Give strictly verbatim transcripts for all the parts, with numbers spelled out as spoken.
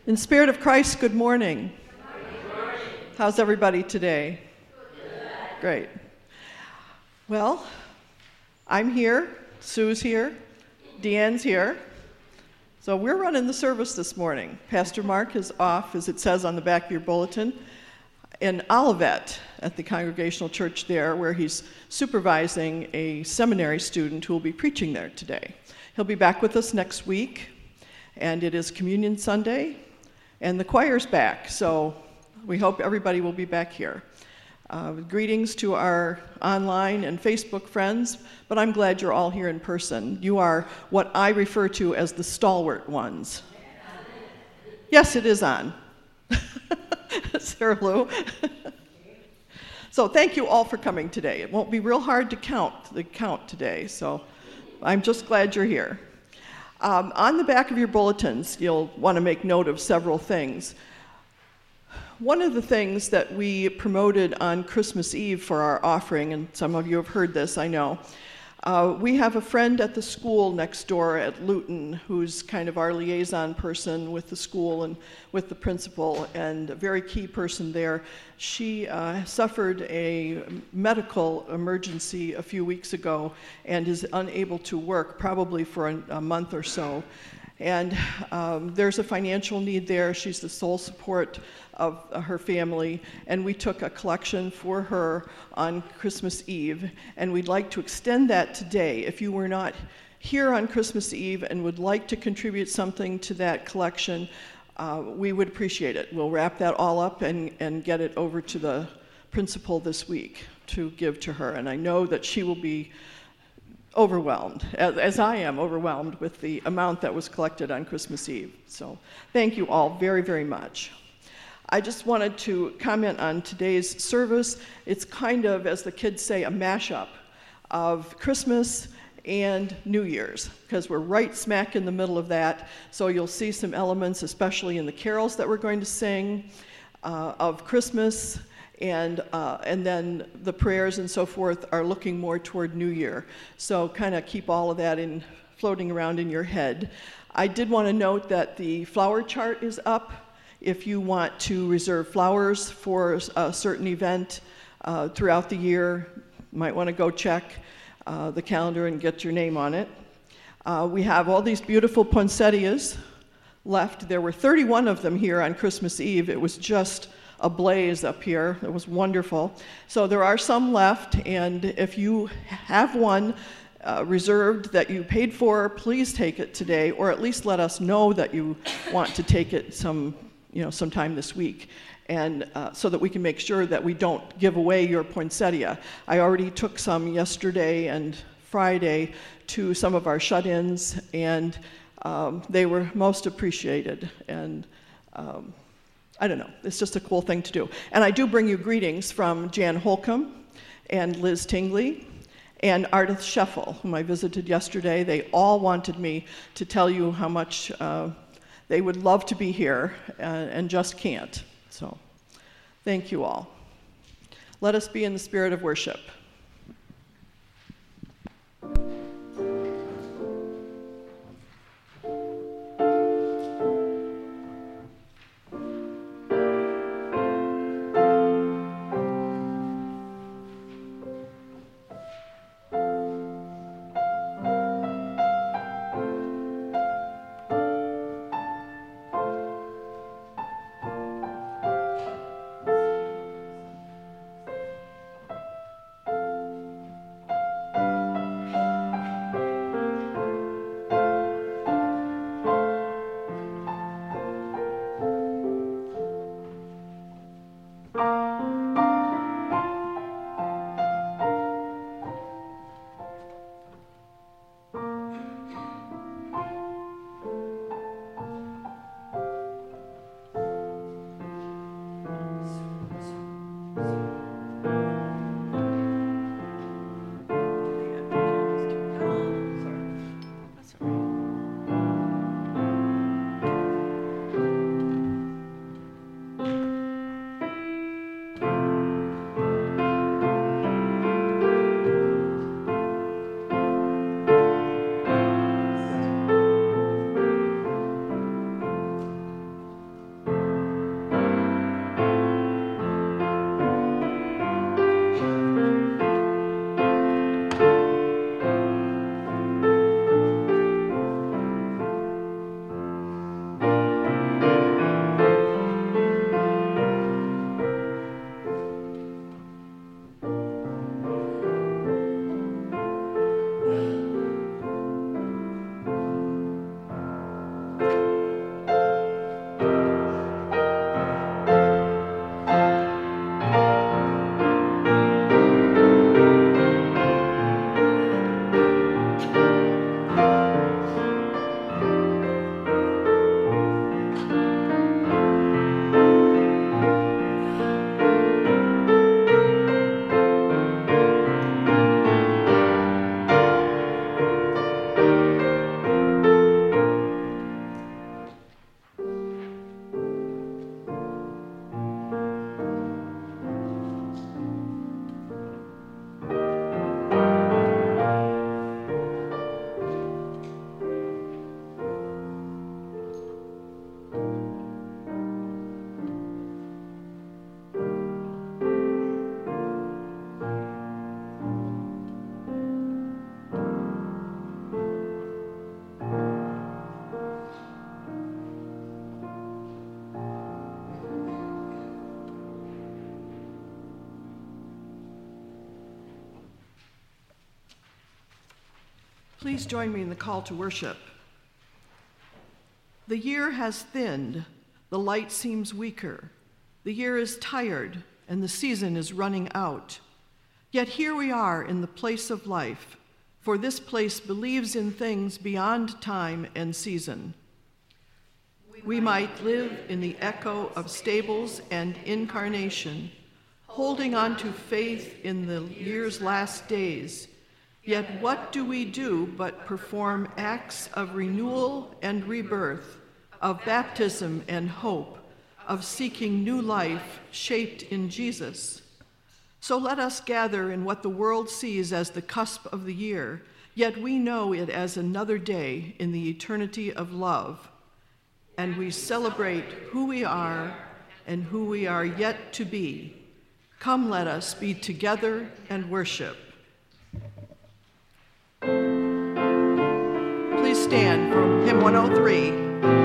In spirit of Christ, good morning. Good morning. How's everybody today? Good. Great. Well, I'm here, Sue's here, Deanne's here. So we're running the service this morning. Pastor Mark is off, as it says on the back of your bulletin, in Olivet at the Congregational Church there, where he's supervising a seminary student who will be preaching there today. He'll be back with us next week, and it is Communion Sunday, and the choir's back, so we hope everybody will be back here. Uh, greetings to our online and Facebook friends, but I'm glad you're all here in person. You are what I refer to as the stalwart ones. Yes, it is on. Sarah Lou. So thank you all for coming today. It won't be real hard to count the count today, so I'm just glad you're here. Um, on the back of your bulletins, you'll want to make note of several things. One of the things that we promoted on Christmas Eve for our offering, and some of you have heard this, I know, uh, we have a friend at the school next door at Luton who's kind of our liaison person with the school and with the principal, and a very key person there. She uh, suffered a medical emergency a few weeks ago and is unable to work probably for a, a month or so. And um, there's a financial need there. She's the sole support of uh, her family, and we took a collection for her on Christmas Eve, and we'd like to extend that today. If you were not here on Christmas Eve and would like to contribute something to that collection, uh, we would appreciate it. We'll wrap that all up and, and get it over to the principal this week to give to her, and I know that she will be overwhelmed, as, as I am overwhelmed with the amount that was collected on Christmas Eve. So thank you all very, very much. I just wanted to comment on today's service. It's kind of, as the kids say, a mashup of Christmas and New Year's, because we're right smack in the middle of that. So you'll see some elements, especially in the carols that we're going to sing, uh, of Christmas, and uh, and then the prayers and so forth are looking more toward New Year. So kind of keep all of that in floating around in your head. I did want to note that the flower chart is up. If you want to reserve flowers for a certain event uh, throughout the year, you might want to go check uh, the calendar and get your name on it. Uh, we have all these beautiful poinsettias left. There were thirty-one of them here on Christmas Eve. It was just a blaze up here. It was wonderful. So there are some left, and if you have one uh, reserved that you paid for, please take it today, or at least let us know that you want to take it some, you know, sometime this week, and uh, so that we can make sure that we don't give away your poinsettia. I already took some yesterday and Friday to some of our shut-ins, and um, they were most appreciated, and um, I don't know, it's just a cool thing to do. And I do bring you greetings from Jan Holcomb and Liz Tingley and Ardith Scheffel, whom I visited yesterday. They all wanted me to tell you how much uh, they would love to be here uh, and just can't. So thank you all. Let us be in the spirit of worship. Please join me in the call to worship. The year has thinned, the light seems weaker. The year is tired, and the season is running out. Yet here we are in the place of life, for this place believes in things beyond time and season. We might live in the echo of stables and incarnation, holding on to faith in the year's last days. Yet what do we do but perform acts of renewal and rebirth, of baptism and hope, of seeking new life shaped in Jesus? So let us gather in what the world sees as the cusp of the year, yet we know it as another day in the eternity of love. And we celebrate who we are and who we are yet to be. Come, let us be together and worship. Please stand for hymn one oh three.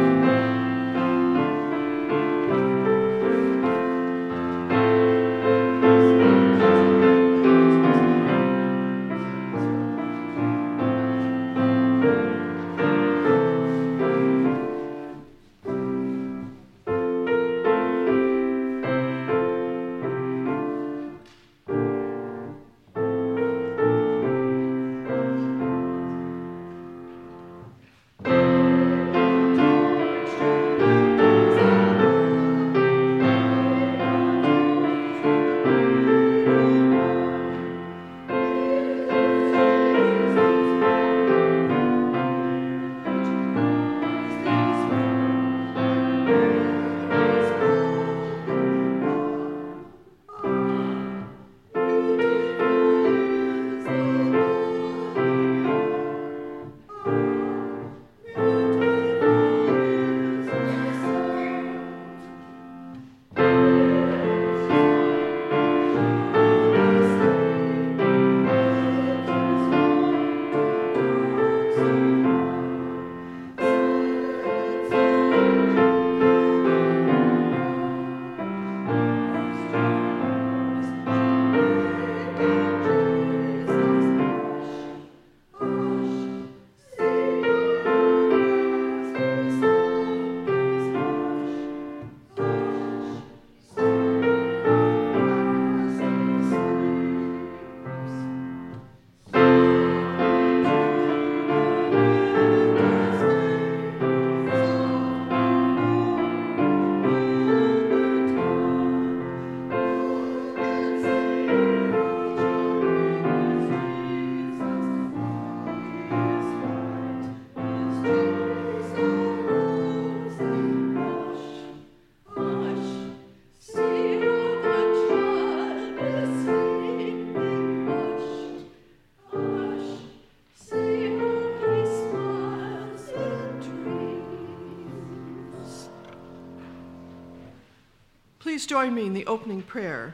Please join me in the opening prayer.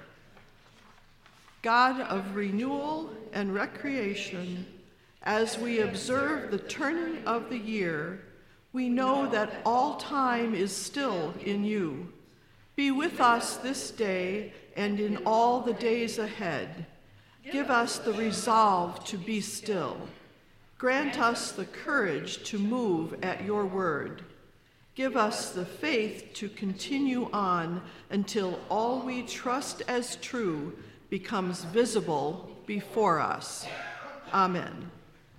God of renewal and recreation, as we observe the turning of the year, we know that all time is still in you. Be with us this day and in all the days ahead. Give us the resolve to be still. Grant us the courage to move at your word. Give us the faith to continue on until all we trust as true becomes visible before us. Amen.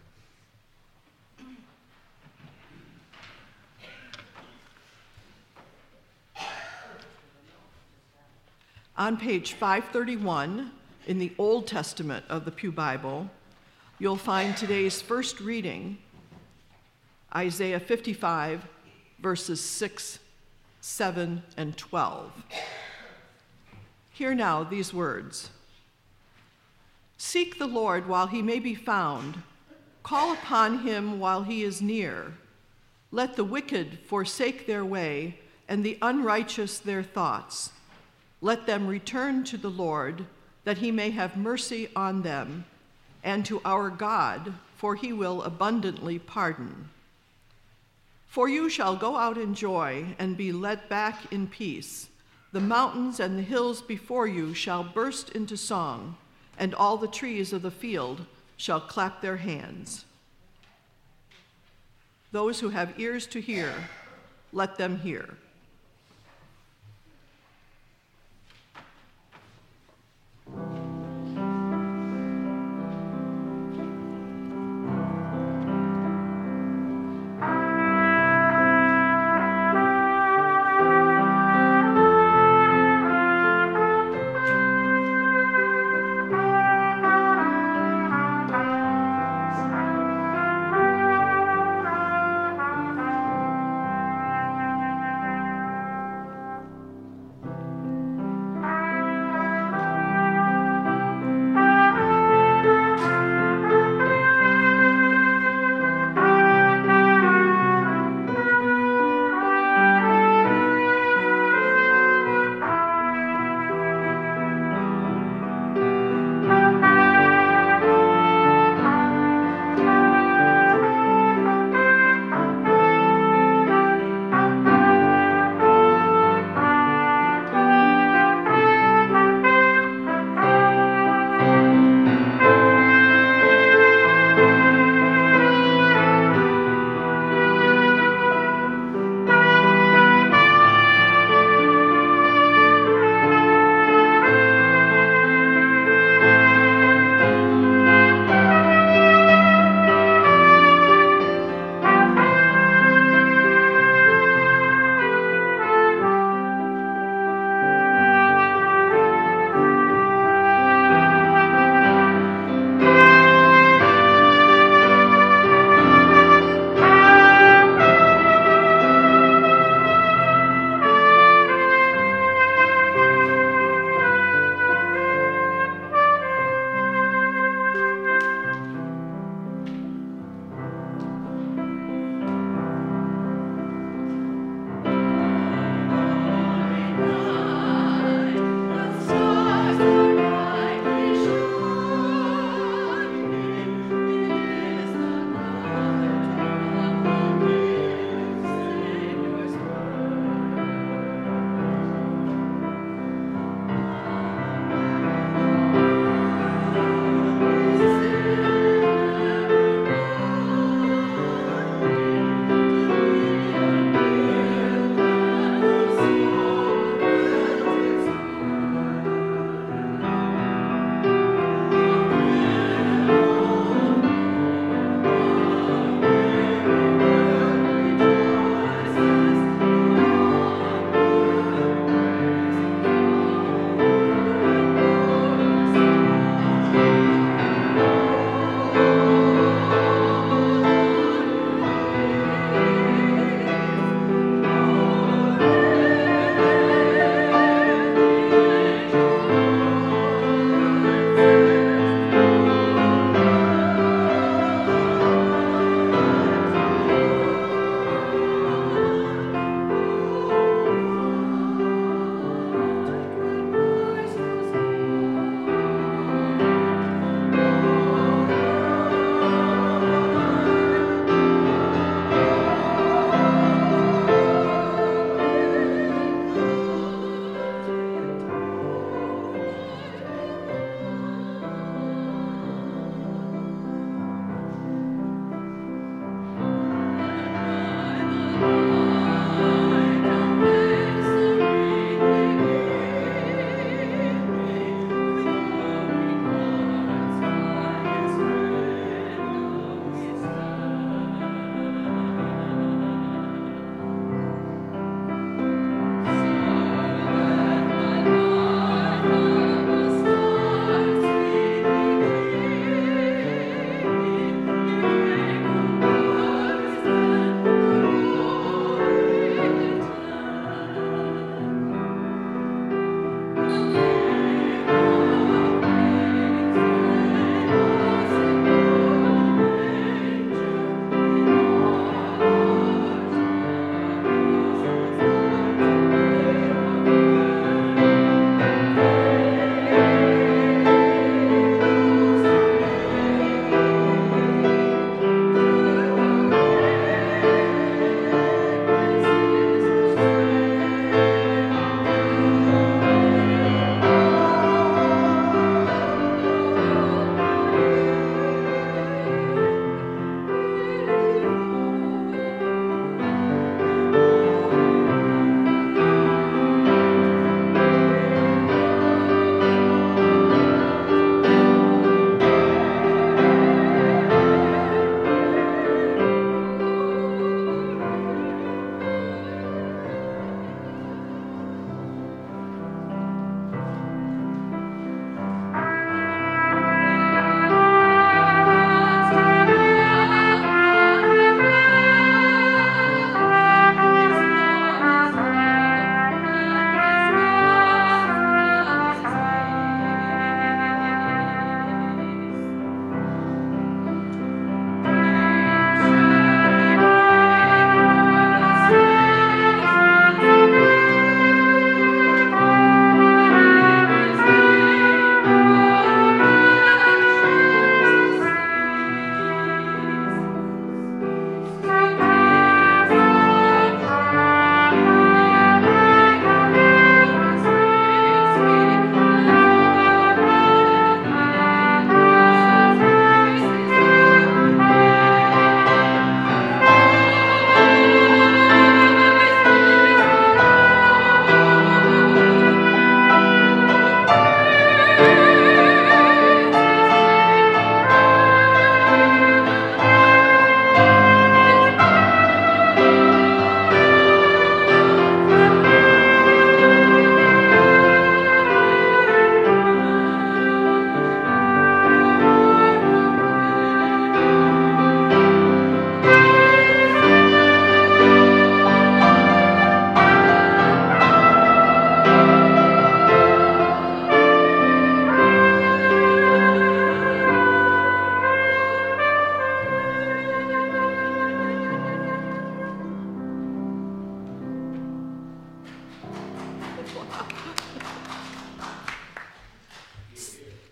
On page five thirty-one in the Old Testament of the Pew Bible, you'll find today's first reading, Isaiah fifty-five, verses six, seven, and twelve. Hear now these words. Seek the Lord while he may be found. Call upon him while he is near. Let the wicked forsake their way, and the unrighteous their thoughts. Let them return to the Lord, that he may have mercy on them, and to our God, for he will abundantly pardon. For you shall go out in joy and be led back in peace. The mountains and the hills before you shall burst into song, and all the trees of the field shall clap their hands. Those who have ears to hear, let them hear.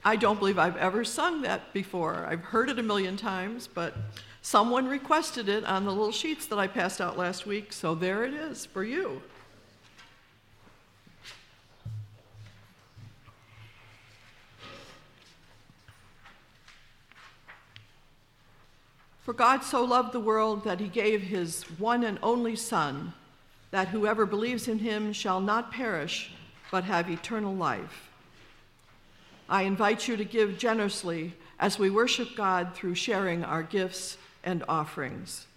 I don't believe I've ever sung that before. I've heard it a million times, but someone requested it on the little sheets that I passed out last week, so there it is for you. For God so loved the world that he gave his one and only Son, that whoever believes in him shall not perish, but have eternal life. I invite you to give generously as we worship God through sharing our gifts and offerings.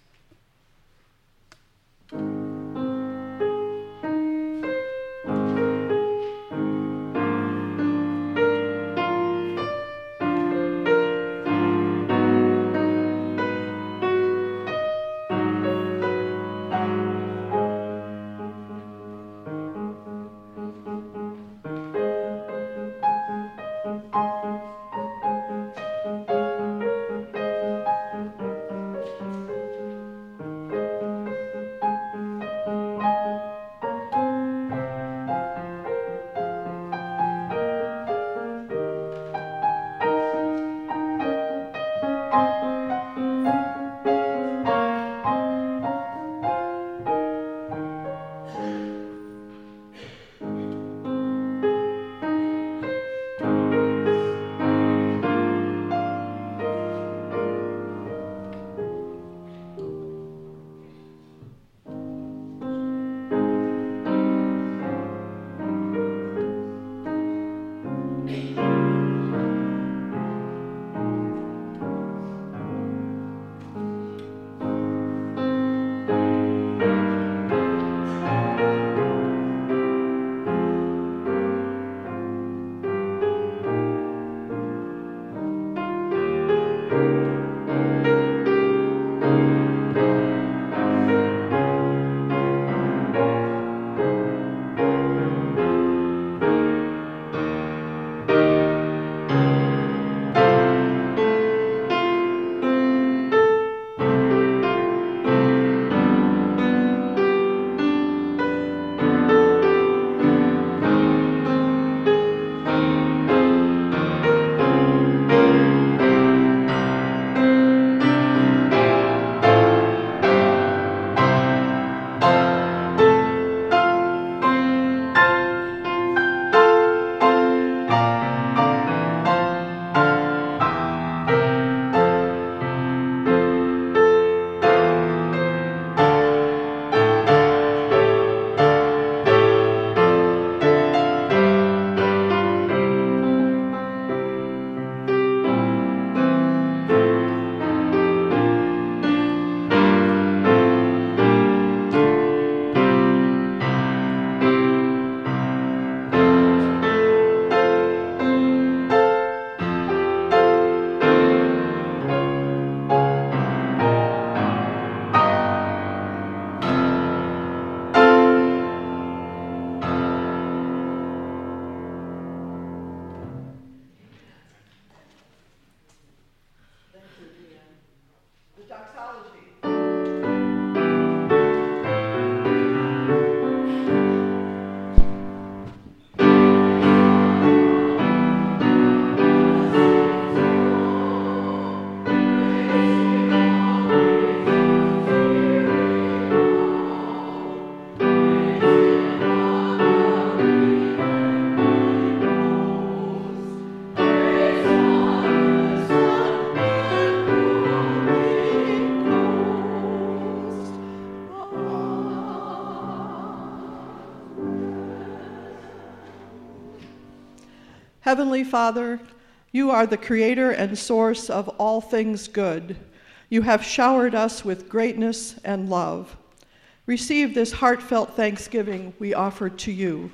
Heavenly Father, you are the creator and source of all things good. You have showered us with greatness and love. Receive this heartfelt thanksgiving we offer to you.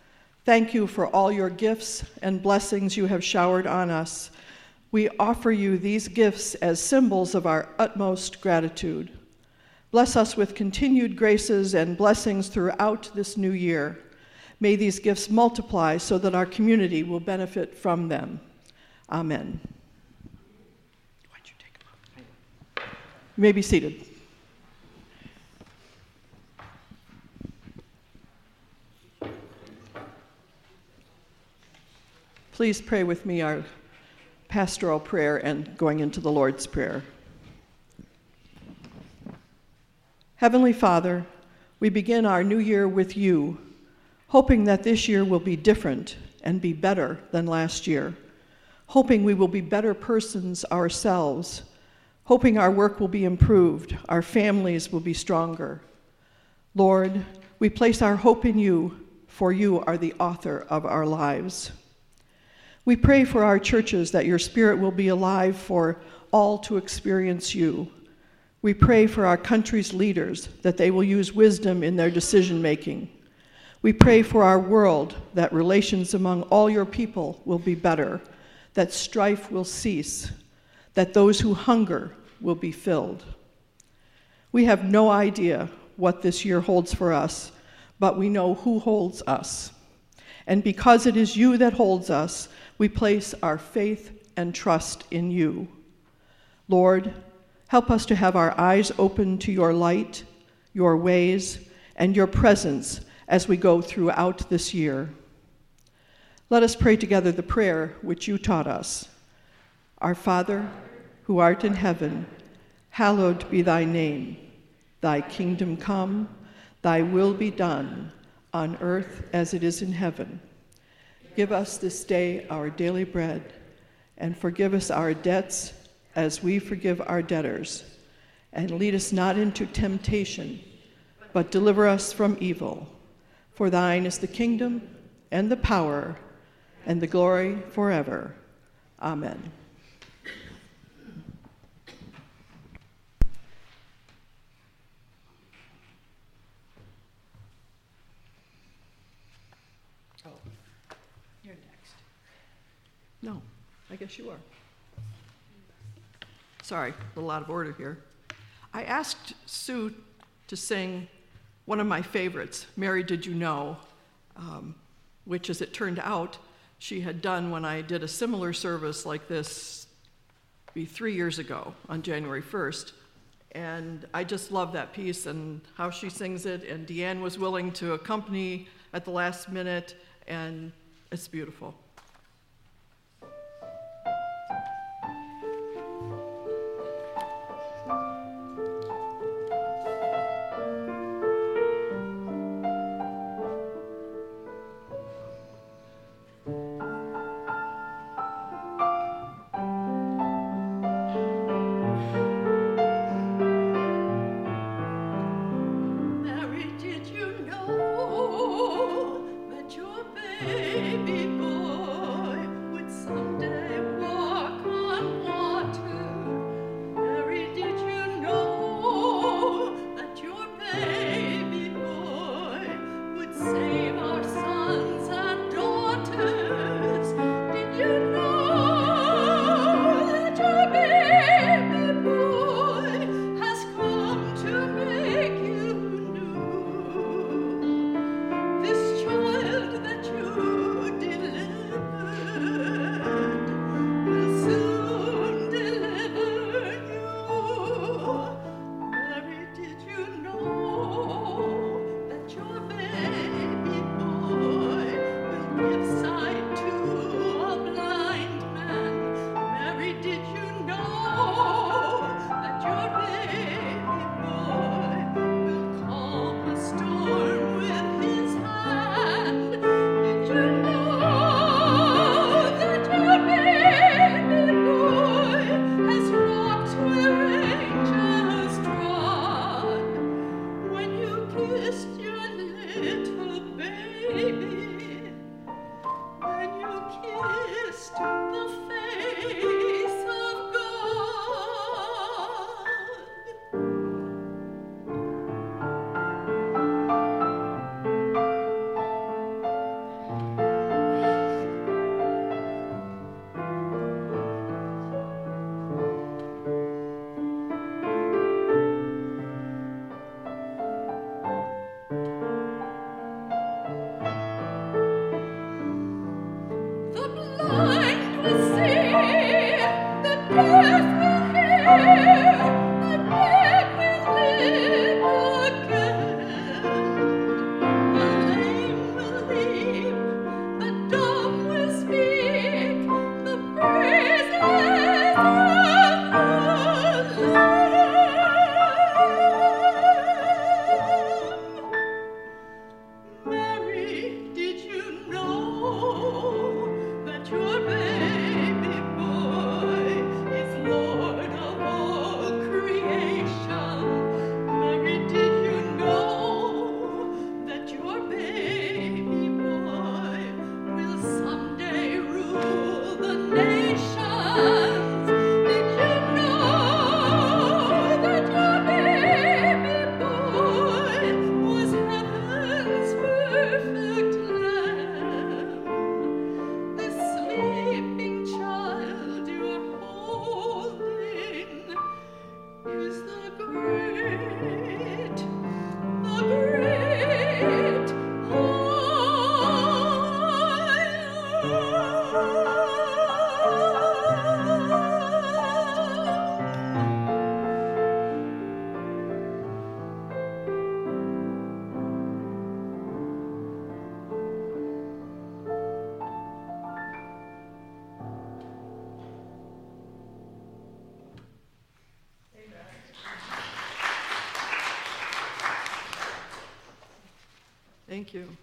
Thank you for all your gifts and blessings you have showered on us. We offer you these gifts as symbols of our utmost gratitude. Bless us with continued graces and blessings throughout this new year. May these gifts multiply so that our community will benefit from them. Amen. Why'd you take them up? You may be seated. Please pray with me our pastoral prayer and going into the Lord's Prayer. Heavenly Father, we begin our new year with you, hoping that this year will be different and be better than last year, hoping we will be better persons ourselves, hoping our work will be improved, our families will be stronger. Lord, we place our hope in you, for you are the author of our lives. We pray for our churches that your Spirit will be alive for all to experience you. We pray for our country's leaders that they will use wisdom in their decision-making. We pray for our world that relations among all your people will be better, that strife will cease, that those who hunger will be filled. We have no idea what this year holds for us, but we know who holds us. And because it is you that holds us, we place our faith and trust in you. Lord, help us to have our eyes open to your light, your ways, and your presence as we go throughout this year. Let us pray together the prayer which you taught us. Our Father, who art in heaven, hallowed be thy name. Thy kingdom come, thy will be done, on earth as it is in heaven. Give us this day our daily bread, and forgive us our debts as we forgive our debtors. And lead us not into temptation, but deliver us from evil. For thine is the kingdom, and the power, and the glory forever. Amen. Oh, you're next. No, I guess you are. Sorry, a little out of order here. I asked Sue to sing one of my favorites, Mary Did You Know, um, which, as it turned out, she had done when I did a similar service like this be three years ago on January first. And I just love that piece and how she sings it, and Deanne was willing to accompany at the last minute, and it's beautiful. Deliver Thank you.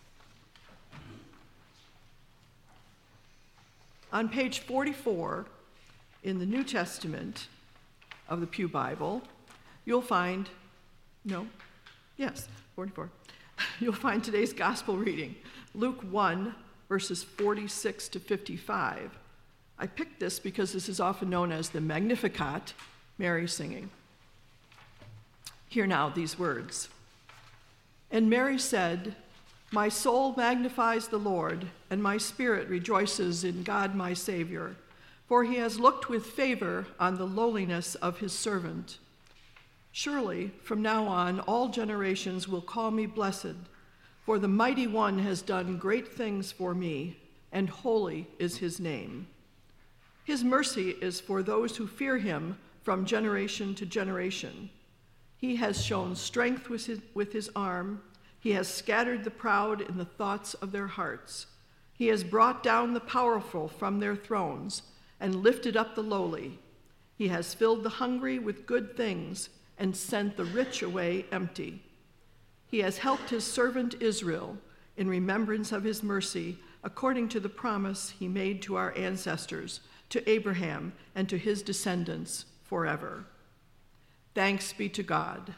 On page forty-four in the New Testament of the Pew Bible, you'll find, no, yes, forty-four. You'll find today's gospel reading, Luke one, verses forty-six to fifty-five. I picked this because this is often known as the Magnificat, Mary singing. Hear now these words. And Mary said, my soul magnifies the Lord, and my spirit rejoices in God my Savior, for he has looked with favor on the lowliness of his servant. Surely, from now on, all generations will call me blessed, for the Mighty One has done great things for me, and holy is his name. His mercy is for those who fear him from generation to generation. He has shown strength with his, with his arm. He has scattered the proud in the thoughts of their hearts. He has brought down the powerful from their thrones and lifted up the lowly. He has filled the hungry with good things and sent the rich away empty. He has helped his servant Israel in remembrance of his mercy, according to the promise he made to our ancestors, to Abraham and to his descendants forever. Thanks be to God.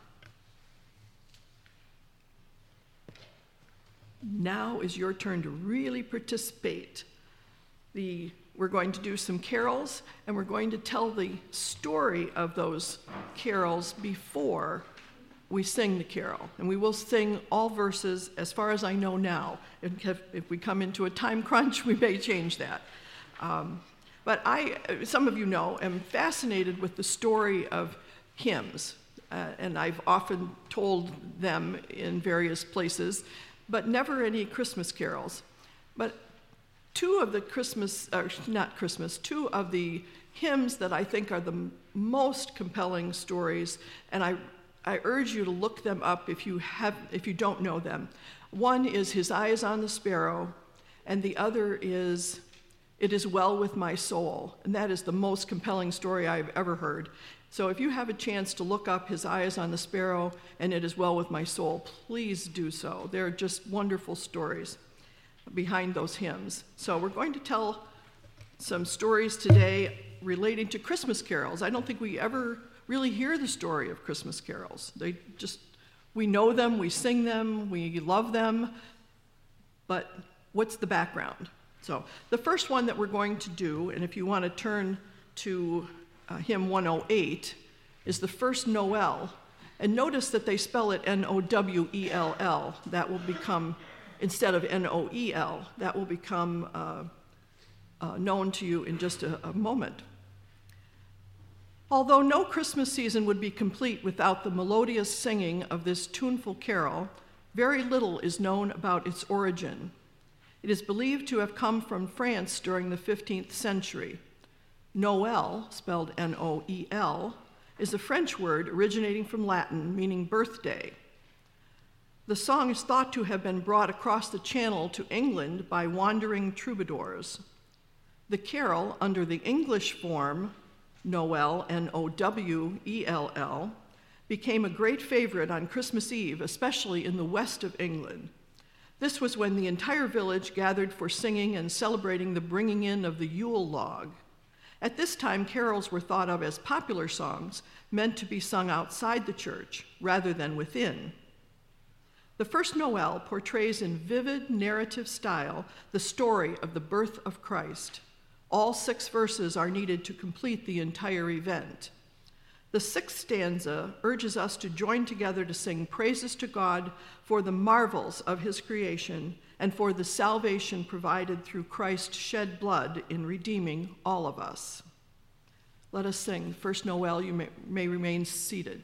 Now is your turn to really participate. The, we're going to do some carols, and we're going to tell the story of those carols before we sing the carol. And we will sing all verses as far as I know now. If, if we come into a time crunch, we may change that. Um, but I, some of you know, am fascinated with the story of hymns, uh, and I've often told them in various places, but never any Christmas carols. But two of the Christmas, or not Christmas, two of the hymns that I think are the m- most compelling stories, and I, I urge you to look them up if you have, if you don't know them. One is His Eye is on the Sparrow, and the other is It Is Well With My Soul, and that is the most compelling story I've ever heard. So if you have a chance to look up His Eye is on the Sparrow and It Is Well With My Soul, please do so. They're just wonderful stories behind those hymns. So we're going to tell some stories today relating to Christmas carols. I don't think we ever really hear the story of Christmas carols. They just, we know them, we sing them, we love them, but what's the background? So the first one that we're going to do, and if you want to turn to Uh, hymn one oh eight, is the first Noel. And notice that they spell it N O W E L L. That will become, instead of N O E L, that will become uh, uh, known to you in just a, a moment. Although no Christmas season would be complete without the melodious singing of this tuneful carol, very little is known about its origin. It is believed to have come from France during the fifteenth century. Noel, spelled N O E L, is a French word originating from Latin meaning birthday. The song is thought to have been brought across the channel to England by wandering troubadours. The carol, under the English form, Noel, N O W E L L, became a great favorite on Christmas Eve, especially in the west of England. This was when the entire village gathered for singing and celebrating the bringing in of the Yule log. At this time, carols were thought of as popular songs meant to be sung outside the church rather than within. The first Noel portrays in vivid narrative style the story of the birth of Christ. All six verses are needed to complete the entire event. The sixth stanza urges us to join together to sing praises to God for the marvels of his creation and for the salvation provided through Christ's shed blood in redeeming all of us. Let us sing. First Noel, you may, may remain seated.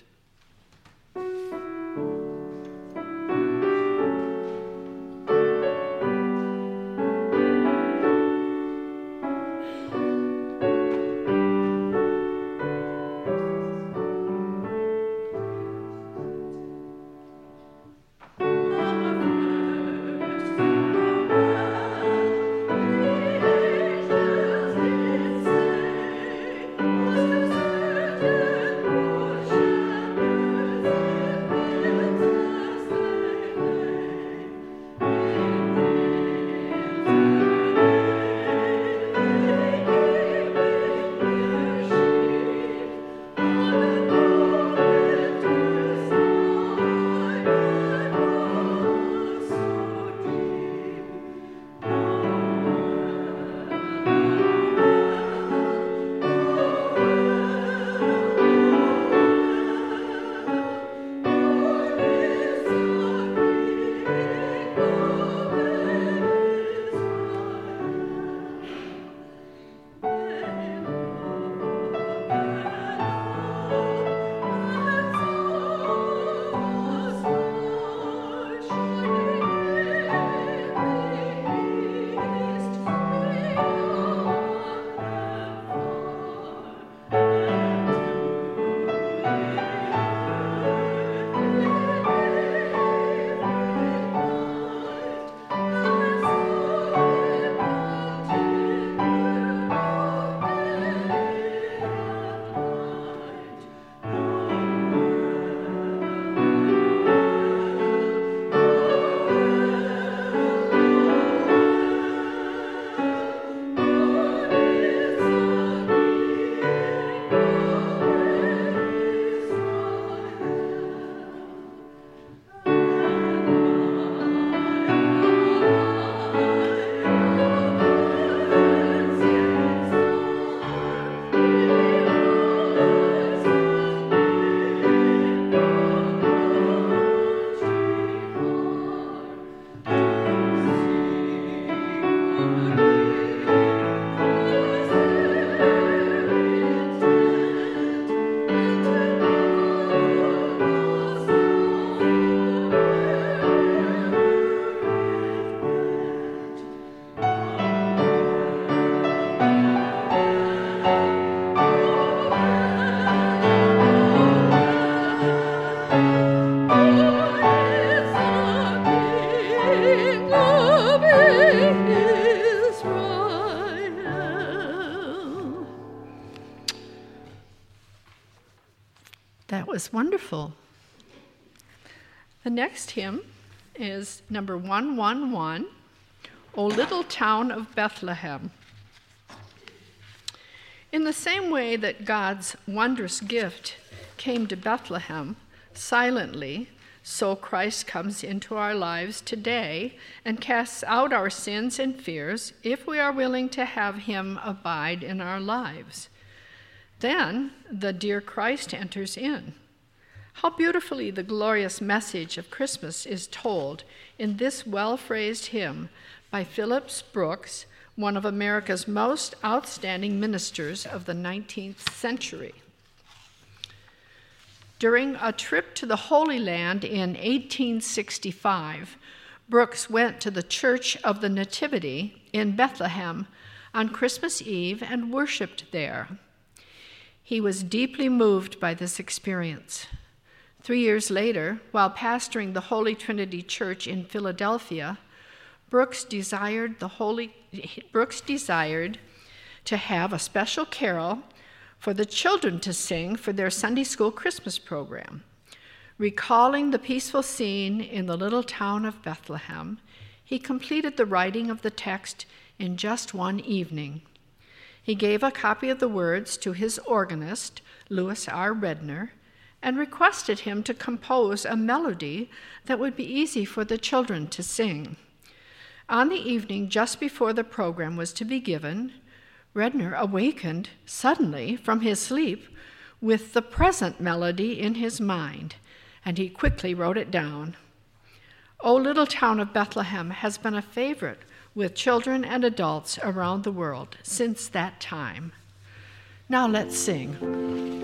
That was wonderful. The next hymn is number one one one, O Little Town of Bethlehem. In the same way that God's wondrous gift came to Bethlehem silently, so Christ comes into our lives today and casts out our sins and fears if we are willing to have him abide in our lives. Then the dear Christ enters in. How beautifully the glorious message of Christmas is told in this well-phrased hymn by Phillips Brooks, one of America's most outstanding ministers of the nineteenth century. During a trip to the Holy Land in eighteen sixty-five, Brooks went to the Church of the Nativity in Bethlehem on Christmas Eve and worshiped there. He was deeply moved by this experience. Three years later, while pastoring the Holy Trinity Church in Philadelphia, Brooks desired the Holy Brooks desired to have a special carol for the children to sing for their Sunday school Christmas program. Recalling the peaceful scene in the little town of Bethlehem, he completed the writing of the text in just one evening. He gave a copy of the words to his organist, Louis R. Redner, and requested him to compose a melody that would be easy for the children to sing. On the evening just before the program was to be given, Redner awakened suddenly from his sleep with the present melody in his mind, and he quickly wrote it down. O Little Town of Bethlehem has been a favorite with children and adults around the world since that time. Now let's sing.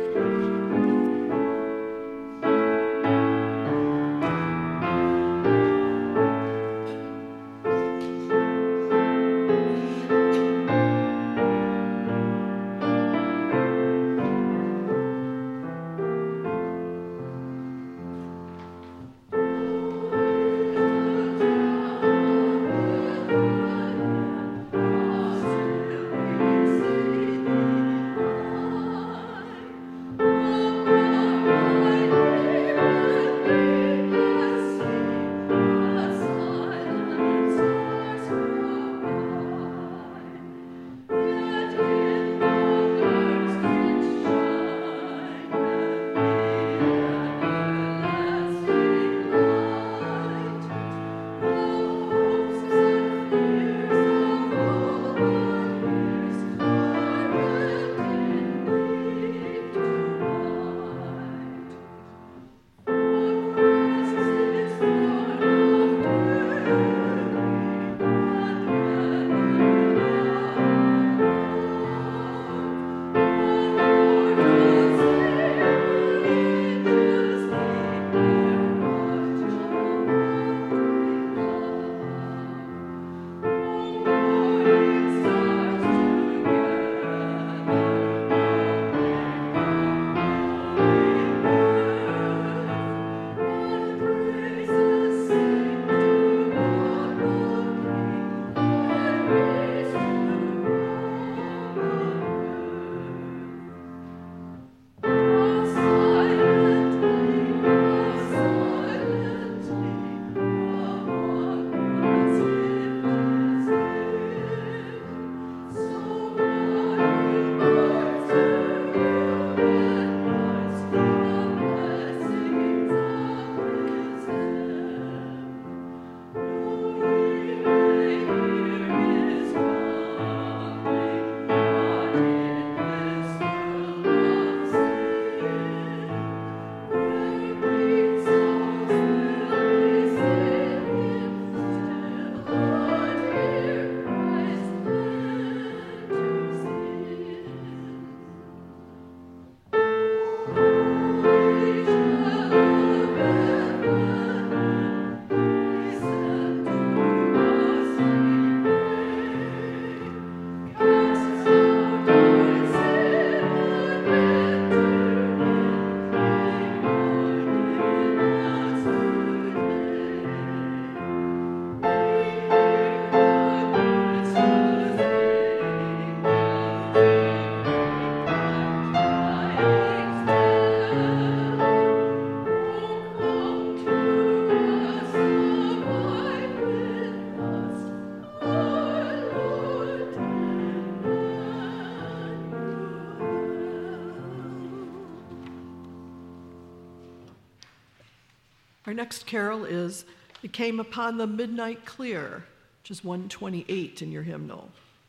Our next carol is It Came Upon the Midnight Clear, which is one twenty-eight in your hymnal.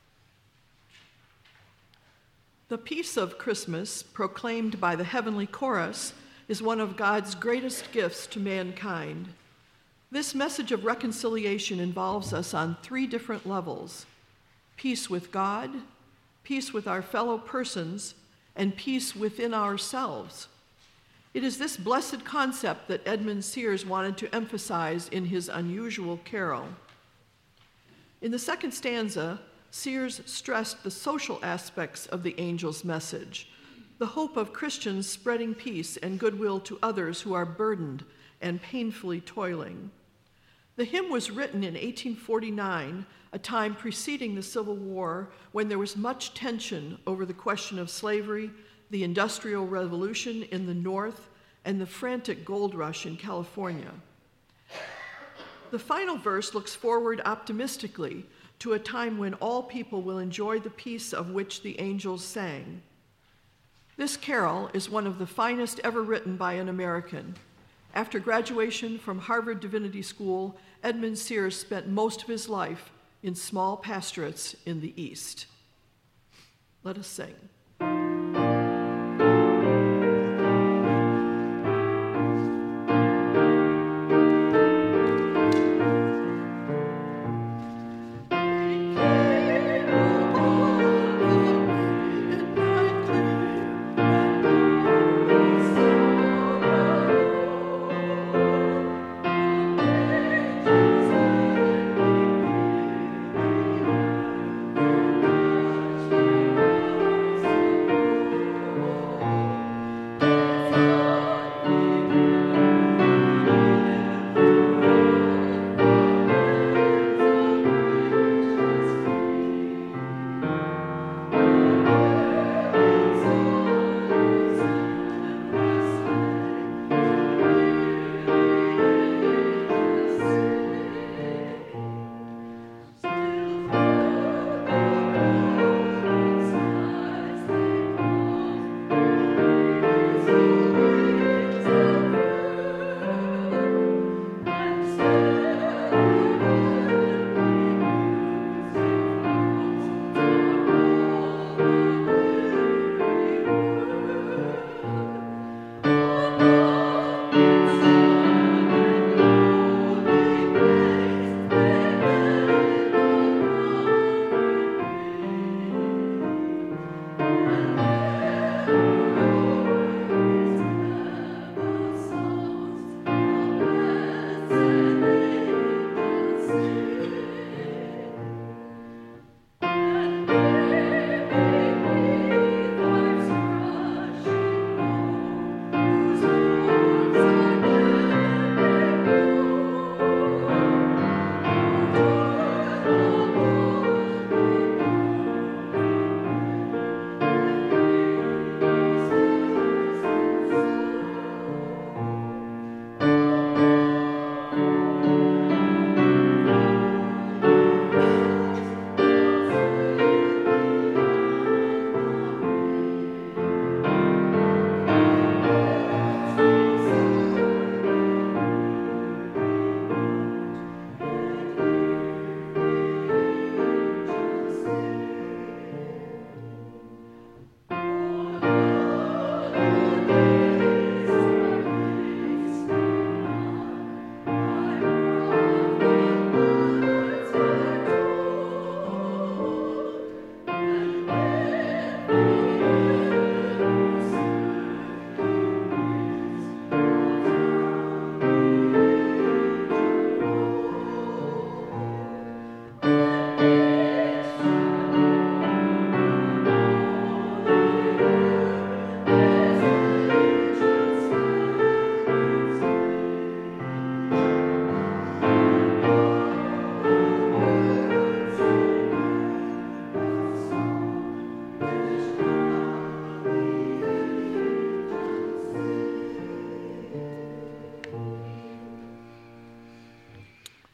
The peace of Christmas, proclaimed by the heavenly chorus, is one of God's greatest gifts to mankind. This message of reconciliation involves us on three different levels: peace with God, peace with our fellow persons, and peace within ourselves. It is this blessed concept that Edmund Sears wanted to emphasize in his unusual carol. In the second stanza, Sears stressed the social aspects of the angel's message, the hope of Christians spreading peace and goodwill to others who are burdened and painfully toiling. The hymn was written in eighteen forty-nine, a time preceding the Civil War, when there was much tension over the question of slavery, the Industrial Revolution in the North, and the frantic gold rush in California. The final verse looks forward optimistically to a time when all people will enjoy the peace of which the angels sang. This carol is one of the finest ever written by an American. After graduation from Harvard Divinity School, Edmund Sears spent most of his life in small pastorates in the East. Let us sing.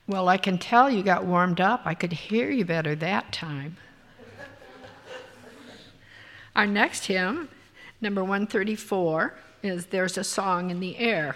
Well, I can tell you got warmed up. I could hear you better that time. Our next hymn, number one thirty-four, is There's a Song in the Air.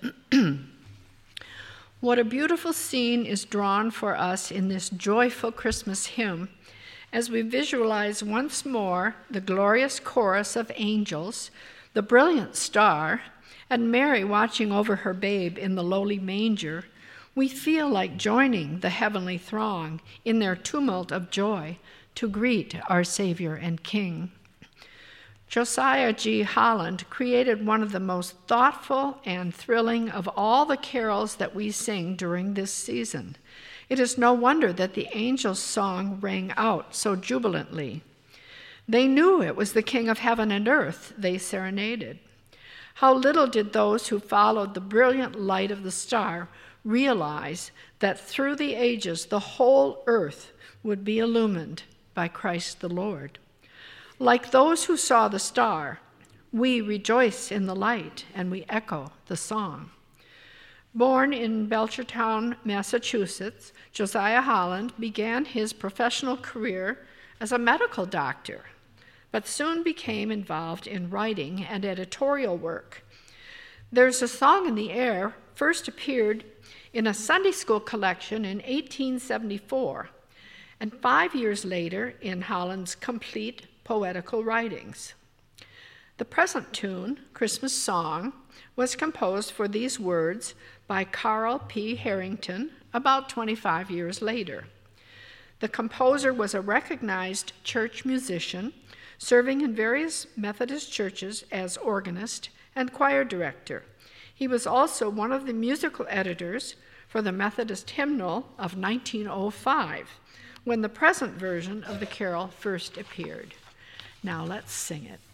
What a beautiful scene is drawn for us in this joyful Christmas hymn as we visualize once more the glorious chorus of angels, the brilliant star, and Mary watching over her babe in the lowly manger. We feel like joining the heavenly throng in their tumult of joy to greet our Savior and King. Josiah G. Holland created one of the most thoughtful and thrilling of all the carols that we sing during this season. It is no wonder that the angels' song rang out so jubilantly. They knew it was the King of heaven and earth they serenaded. How little did those who followed the brilliant light of the star realize that through the ages the whole earth would be illumined by Christ the Lord. Like those who saw the star, we rejoice in the light and we echo the song. Born in Belchertown, Massachusetts, Josiah Holland began his professional career as a medical doctor, but soon became involved in writing and editorial work. There's a Song in the Air first appeared in a Sunday school collection in eighteen seventy-four, and five years later in Holland's complete poetical writings. The present tune, Christmas Song, was composed for these words by Carl P. Harrington about twenty-five years later. The composer was a recognized church musician, serving in various Methodist churches as organist and choir director. He was also one of the musical editors for the Methodist hymnal of nineteen oh five, when the present version of the carol first appeared. Now let's sing it.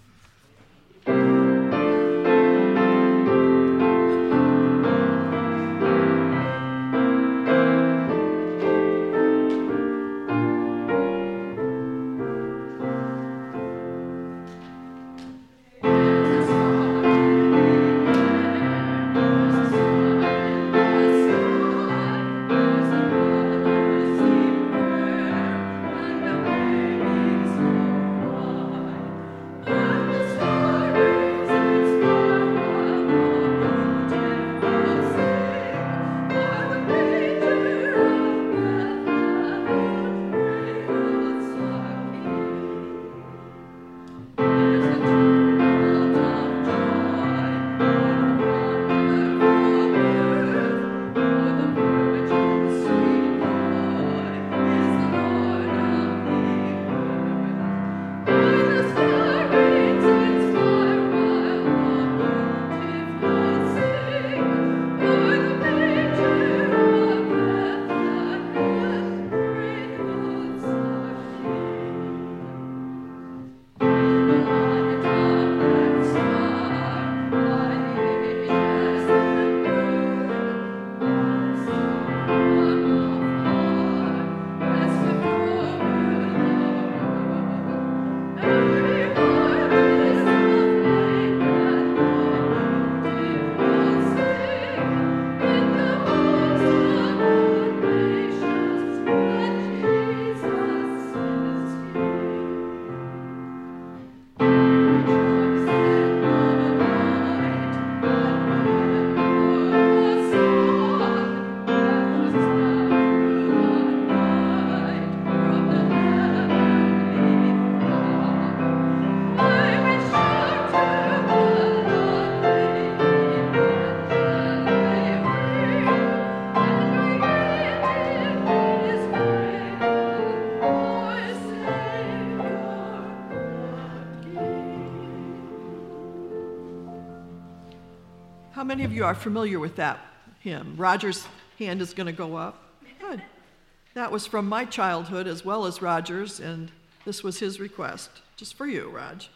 How many of you are familiar with that hymn? Roger's hand is going to go up. Good. That was from my childhood as well as Roger's, and this was his request, just for you, Raj.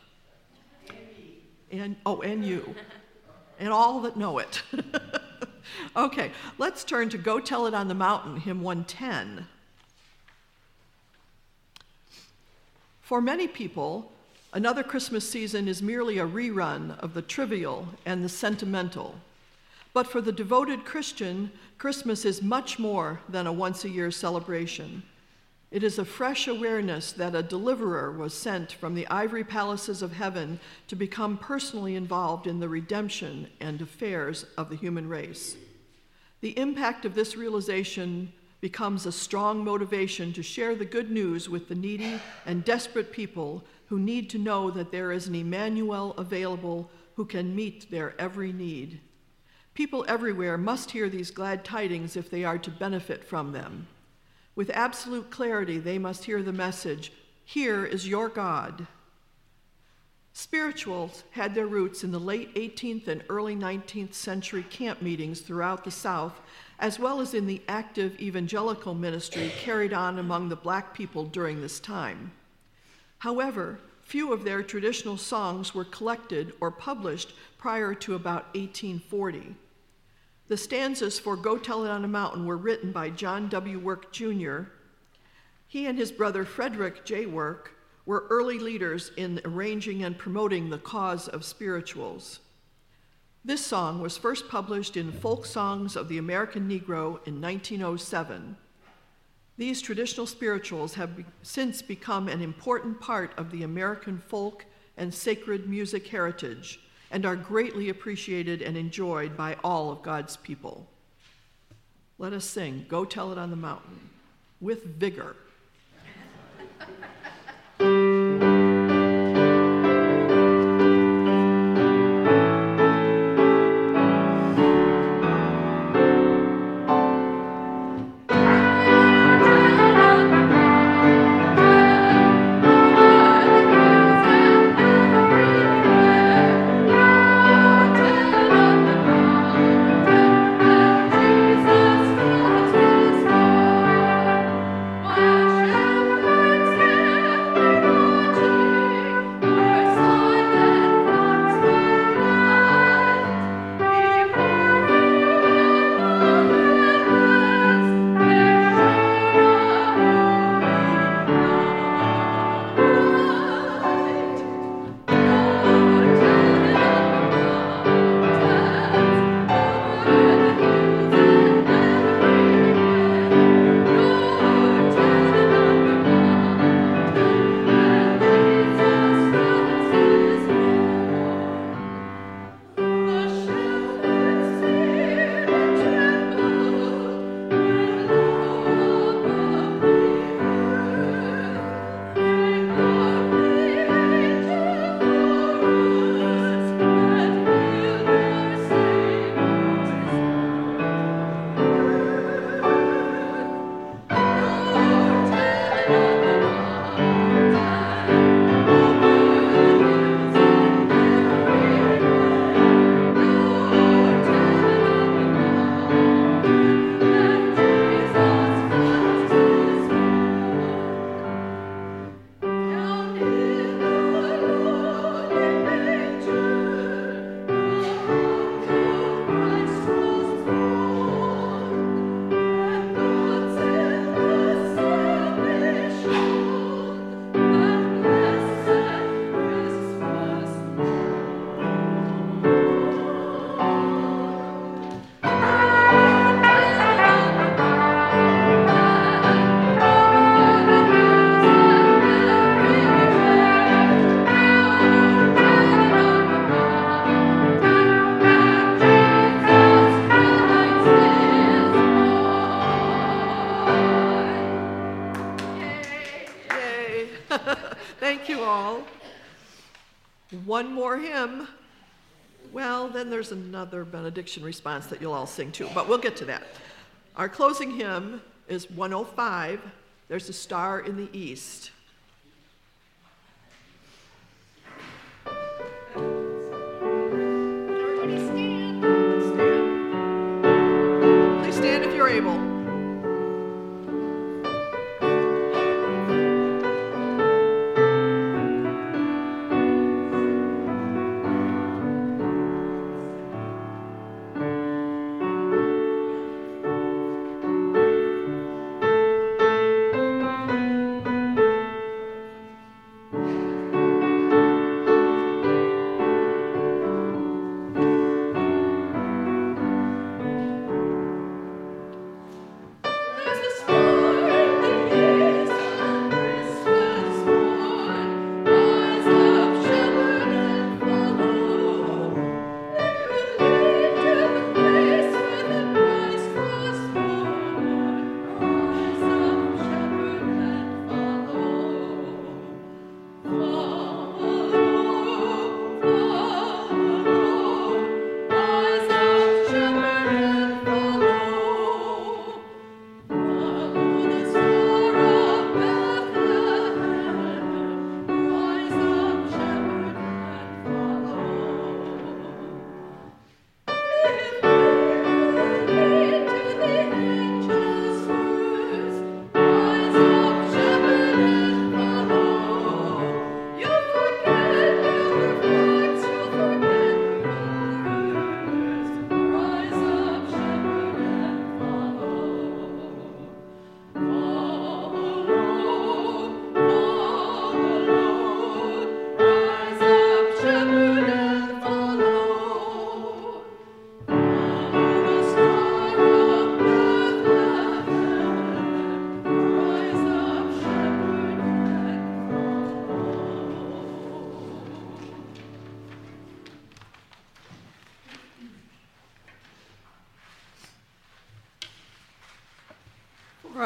And oh, and you, and all that know it. Okay, let's turn to Go Tell It on the Mountain, hymn one ten. For many people, another Christmas season is merely a rerun of the trivial and the sentimental. But for the devoted Christian, Christmas is much more than a once-a-year celebration. It is a fresh awareness that a deliverer was sent from the ivory palaces of heaven to become personally involved in the redemption and affairs of the human race. The impact of this realization becomes a strong motivation to share the good news with the needy and desperate people who need to know that there is an Emmanuel available who can meet their every need. People everywhere must hear these glad tidings if they are to benefit from them. With absolute clarity, they must hear the message, "Here is your God." Spirituals had their roots in the late eighteenth and early nineteenth century camp meetings throughout the South, as well as in the active evangelical ministry carried on among the Black people during this time. However, few of their traditional songs were collected or published prior to about eighteen forty. The stanzas for Go Tell It on a Mountain were written by John W. Work, Junior He and his brother Frederick J. Work were early leaders in arranging and promoting the cause of spirituals. This song was first published in Folk Songs of the American Negro in nineteen oh seven. These traditional spirituals have be- since become an important part of the American folk and sacred music heritage, and are greatly appreciated and enjoyed by all of God's people. Let us sing Go Tell It on the Mountain with vigor. Thank you all. One more hymn. Well, then there's another benediction response that you'll all sing too, but we'll get to that. Our closing hymn is one oh five, There's a Star in the East. Everybody stand. Stand. Please stand if you're able.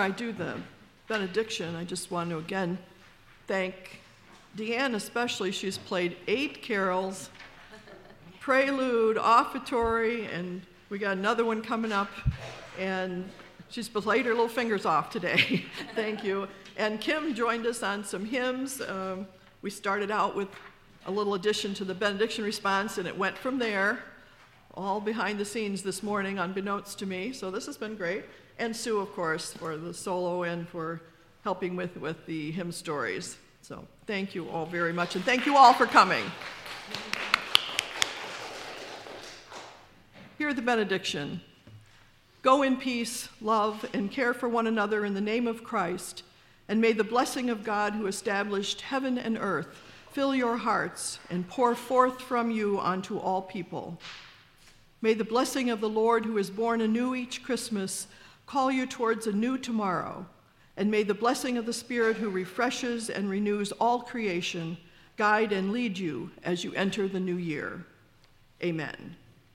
I do the benediction, I just want to again thank Deanne especially. She's played eight carols, prelude, offertory, and we got another one coming up, and she's played her little fingers off today. Thank you. And Kim joined us on some hymns. Um, we started out with a little addition to the benediction response, and it went from there, all behind the scenes this morning, unbeknownst to me, so this has been great. And Sue, of course, for the solo and for helping with, with the hymn stories. So thank you all very much, and thank you all for coming. Hear the benediction. Go in peace, love, and care for one another in the name of Christ, and may the blessing of God who established heaven and earth fill your hearts and pour forth from you onto all people. May the blessing of the Lord who is born anew each Christmas call you towards a new tomorrow, and may the blessing of the Spirit who refreshes and renews all creation guide and lead you as you enter the new year. Amen.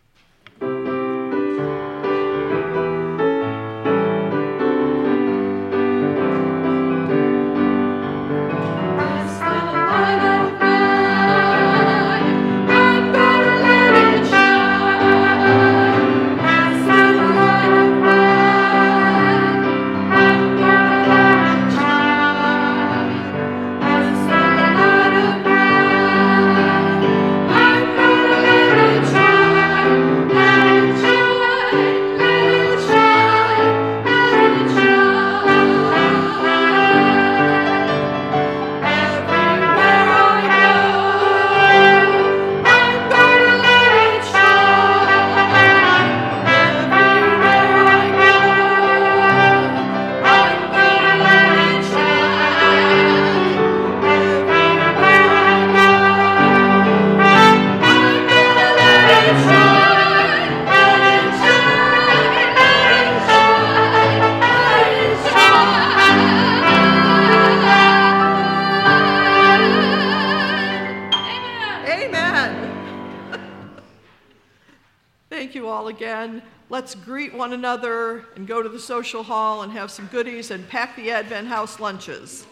Again, let's greet one another and go to the social hall and have some goodies and pack the Advent House lunches.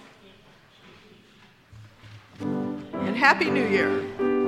And Happy New Year.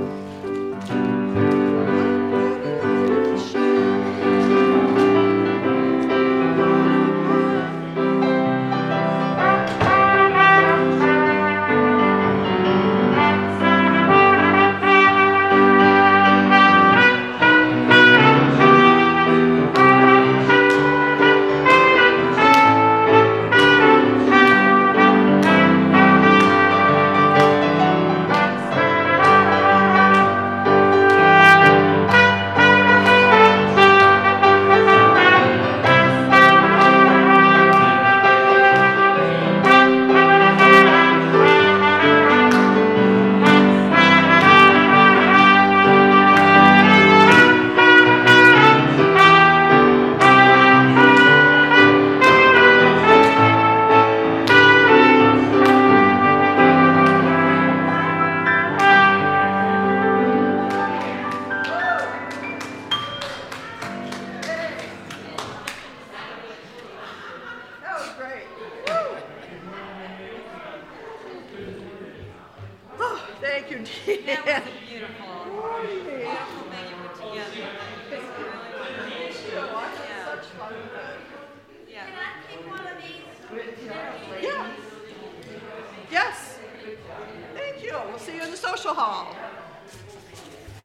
Thank you, Dean. That was a beautiful, beautiful thing you put together. It's really Yeah. Such fun. Yeah. Can I take one of these? Yeah. Yes. Thank you. We'll see you in the social hall.